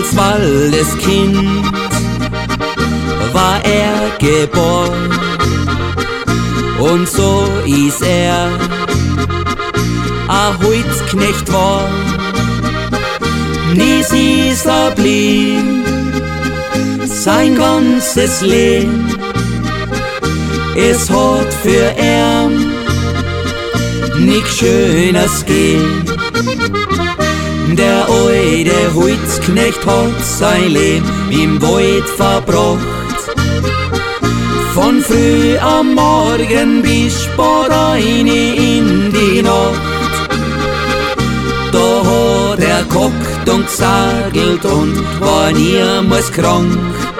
als Waldeskind war er geboren und so ist er a Holzknecht war. Nie ist er blieb sein ganzes Leben. Es hat für ihn nix Schönes gegeben. Der alte Holzknecht hat sein Leben im Wald verbracht. Von früh am Morgen bis spät rein in die Nacht. Da hat er gehockt und gesagelt und war niemals krank.